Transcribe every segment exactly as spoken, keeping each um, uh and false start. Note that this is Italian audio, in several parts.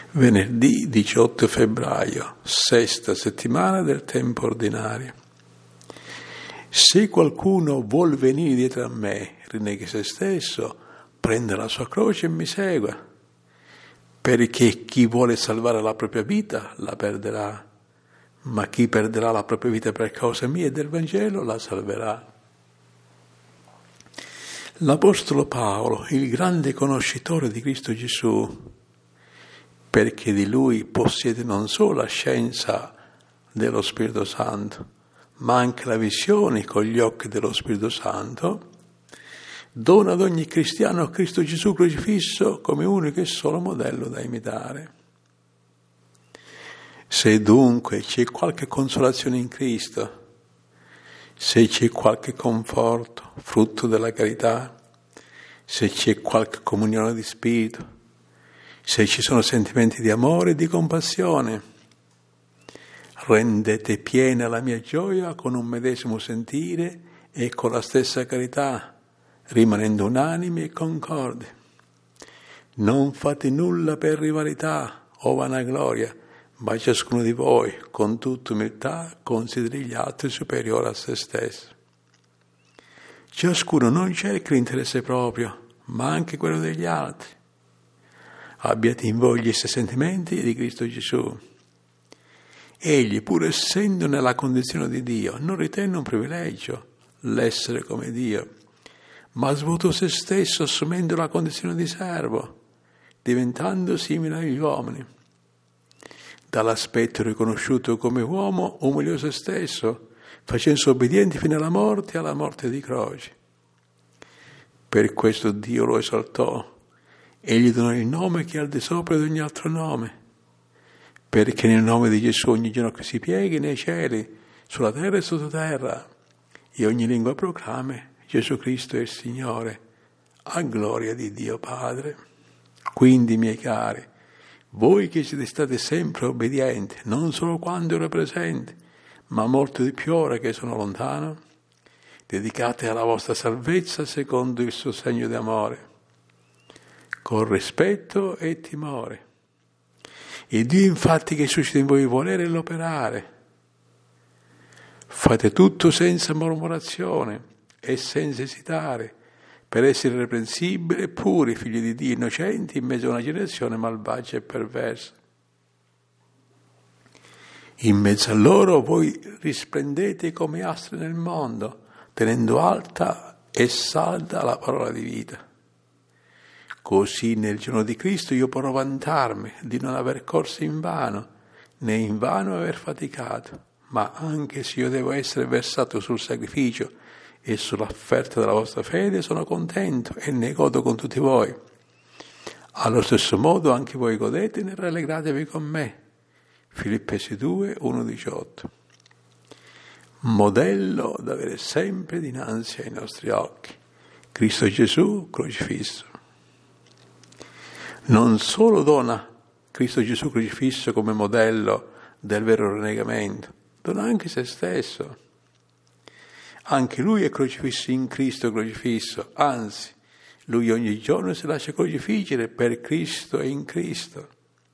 Venerdì diciotto febbraio, sesta settimana del tempo ordinario. Se qualcuno vuol venire dietro a me, rinneghi se stesso, prenda la sua croce e mi segua, perché chi vuole salvare la propria vita la perderà, ma chi perderà la propria vita per causa mia e del Vangelo la salverà. L'Apostolo Paolo, il grande conoscitore di Cristo Gesù, perché di lui possiede non solo la scienza dello Spirito Santo, ma anche la visione con gli occhi dello Spirito Santo, dona ad ogni cristiano Cristo Gesù crocifisso come unico e solo modello da imitare. Se dunque c'è qualche consolazione in Cristo, se c'è qualche conforto, frutto della carità, se c'è qualche comunione di spirito, se ci sono sentimenti di amore e di compassione, rendete piena la mia gioia con un medesimo sentire e con la stessa carità, rimanendo unanimi e concordi. Non fate nulla per rivalità o vanagloria, ma ciascuno di voi, con tutta umiltà, consideri gli altri superiori a se stesso. Ciascuno non cerca l'interesse proprio, ma anche quello degli altri. Abbiate in voi gli stessi sentimenti di Cristo Gesù. Egli, pur essendo nella condizione di Dio, non ritenne un privilegio l'essere come Dio, ma svuotò se stesso assumendo la condizione di servo, diventando simile agli uomini. Dall'aspetto riconosciuto come uomo, umiliò se stesso, facendosi obbediente fino alla morte e alla morte di croce. Per questo Dio lo esaltò e gli donò il nome che è al di sopra di ogni altro nome, perché nel nome di Gesù ogni ginocchio si pieghi nei cieli, sulla terra e sottoterra, e ogni lingua proclami Gesù Cristo è il Signore, a gloria di Dio Padre. Quindi, miei cari, voi che siete stati sempre obbedienti, non solo quando ero presente, ma molto di più ora che sono lontano, dedicate alla vostra salvezza secondo il suo segno di amore, con rispetto e timore. Il Dio infatti che suscita in voi il volere e l'operare. Fate tutto senza mormorazione e senza esitare, per essere irreprensibili e puri, figli di Dio, innocenti in mezzo a una generazione malvagia e perversa. In mezzo a loro voi risplendete come astri nel mondo, tenendo alta e salda la parola di vita. Così nel giorno di Cristo io potrò vantarmi di non aver corso in vano, né in vano aver faticato, ma anche se io devo essere versato sul sacrificio e sull'offerta della vostra fede, sono contento e ne godo con tutti voi. Allo stesso modo anche voi godete e rallegratevi con me. Filippesi due, uno diciotto. Modello da avere sempre dinanzi ai nostri occhi. Cristo Gesù crocifisso. Non solo dona Cristo Gesù crocifisso come modello del vero rinnegamento, dona anche se stesso. Anche lui è crocifisso in Cristo crocifisso, anzi, lui ogni giorno si lascia crocifiggere per Cristo e in Cristo.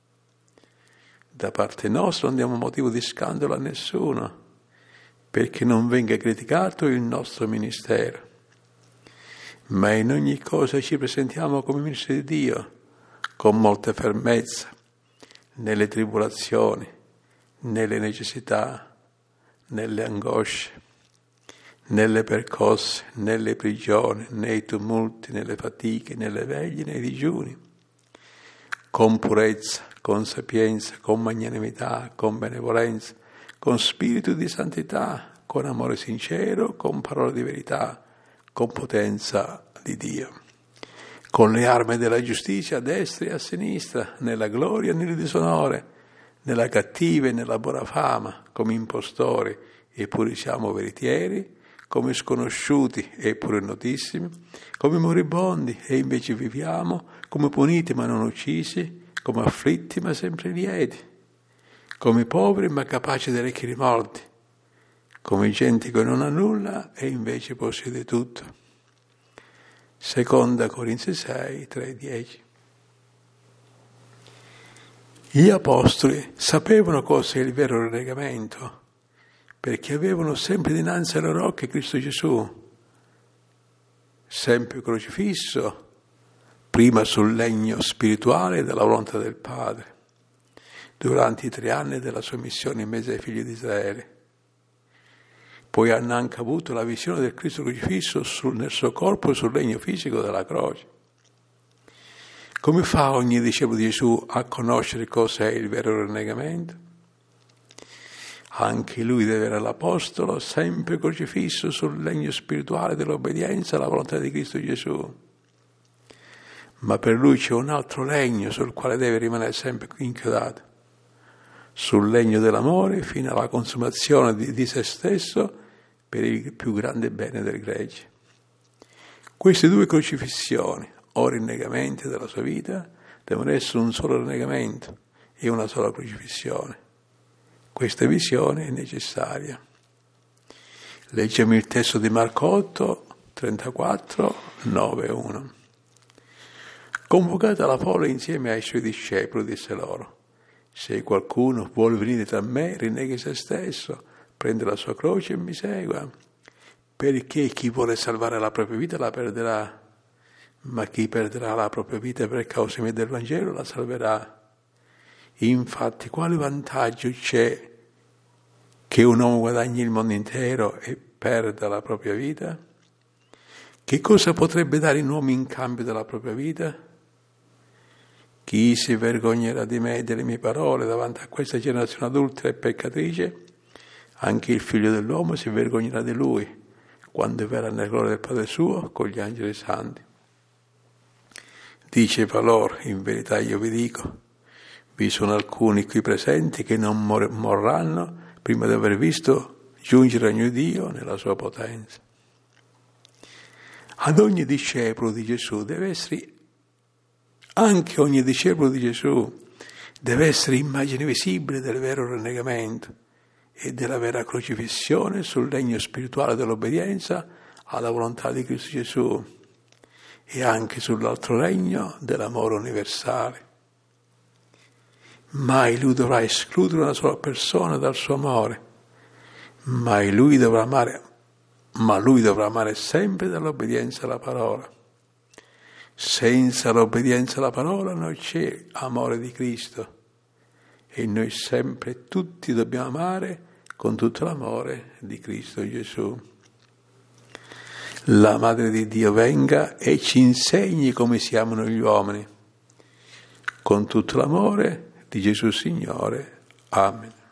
Da parte nostra non diamo motivo di scandalo a nessuno, perché non venga criticato il nostro ministero. Ma in ogni cosa ci presentiamo come ministri di Dio, con molta fermezza, nelle tribolazioni, nelle necessità, nelle angosce, nelle percosse, nelle prigioni, nei tumulti, nelle fatiche, nelle veglie, nei digiuni, con purezza, con sapienza, con magnanimità, con benevolenza, con spirito di santità, con amore sincero, con parole di verità, con potenza di Dio, con le armi della giustizia a destra e a sinistra, nella gloria e nel disonore, nella cattiva e nella buona fama, come impostori, eppure siamo veritieri, come sconosciuti eppure notissimi, come moribondi e invece viviamo, come puniti ma non uccisi, come afflitti ma sempre lieti, come poveri ma capaci di arricchire i morti, come gente che non ha nulla e invece possiede tutto. Seconda Corinzi sei, tre, dieci. Gli apostoli sapevano cosa è il vero rinnegamento, perché avevano sempre dinanzi alle loro occhi Cristo Gesù, sempre crocifisso, prima sul legno spirituale della volontà del Padre, durante i tre anni della sua missione in mezzo ai figli di Israele. Poi hanno anche avuto la visione del Cristo crocifisso sul, nel suo corpo sul legno fisico della croce. Come fa ogni discepolo di Gesù a conoscere cosa è il vero rinnegamento? Anche lui deve avere l'Apostolo sempre crocifisso sul legno spirituale dell'obbedienza alla volontà di Cristo Gesù. Ma per lui c'è un altro legno sul quale deve rimanere sempre inchiodato, sul legno dell'amore fino alla consumazione di, di se stesso per il più grande bene del gregge. Queste due crocifissioni o rinnegamenti della sua vita devono essere un solo rinnegamento e una sola crocifissione. Questa visione è necessaria. Leggiamo il testo di Marco otto, trentaquattro, nove, uno. Convocata la folla insieme ai suoi discepoli, disse loro: se qualcuno vuole venire tra me, rinneghi se stesso, prende la sua croce e mi segua. Perché chi vuole salvare la propria vita la perderà, ma chi perderà la propria vita per causa mia del Vangelo la salverà. Infatti, quale vantaggio c'è che un uomo guadagni il mondo intero e perda la propria vita? Che cosa potrebbe dare un uomo in cambio della propria vita? Chi si vergognerà di me e delle mie parole davanti a questa generazione adultera e peccatrice? Anche il figlio dell'uomo si vergognerà di lui quando verrà nella gloria del Padre suo con gli angeli santi. Diceva loro: in verità io vi dico, vi sono alcuni qui presenti che non mor- morranno prima di aver visto giungere il regno di Dio nella sua potenza. Ad ogni discepolo di Gesù deve essere, anche ogni discepolo di Gesù deve essere immagine visibile del vero rinnegamento e della vera crocifissione sul legno spirituale dell'obbedienza alla volontà di Cristo Gesù e anche sull'altro legno dell'amore universale. Mai lui dovrà escludere una sola persona dal suo amore, mai lui dovrà amare, ma lui dovrà amare sempre dall'obbedienza alla parola. Senza l'obbedienza alla parola non c'è amore di Cristo e noi sempre tutti dobbiamo amare con tutto l'amore di Cristo Gesù. La Madre di Dio venga e ci insegni come si amano gli uomini, con tutto l'amore di Gesù Signore. Amen.